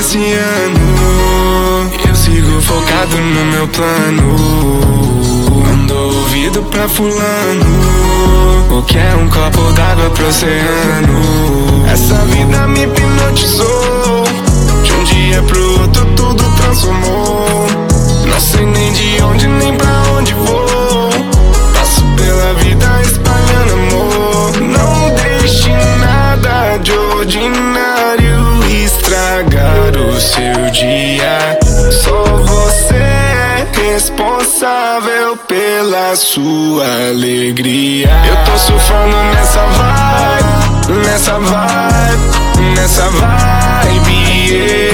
esse ano. Eu sigo focado no meu plano. Não dou ouvido pra fulano. O que é um copo d'água pro oceano? Essa vida me hipnotizou. De um dia pro outro tudo transformou. Não sei nem de onde nem pra onde vou. Passo pela vida espalhando amor. Não deixe nada de ordinário estragar o seu dia. Só você é responsável pela sua alegria. Eu tô surfando nessa vibe, nessa vibe, nessa vibe, yeah.